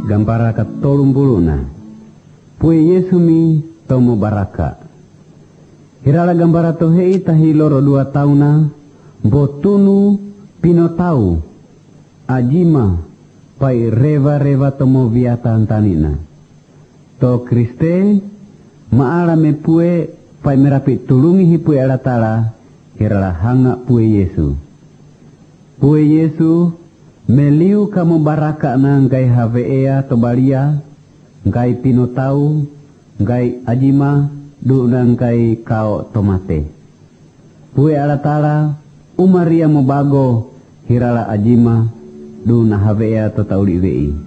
Gampara ka-30 Pue Yesu mi tomo baraka. Hirala gambara tohei tahi loro 2 tauna botunu pino tau ajima pai reva tomo viata antanina. To Kriste maala me pue pai merapi tulungi hipue alatala hirala hanga pue Yesu. Pue Yesu meliu kamu baraka na ngai havea to balia, ngai pino tau, ngai ajima, du na ngai kao tomate. Pue alatala umaria mo bago hirala ajima, du na havea to tauli vei.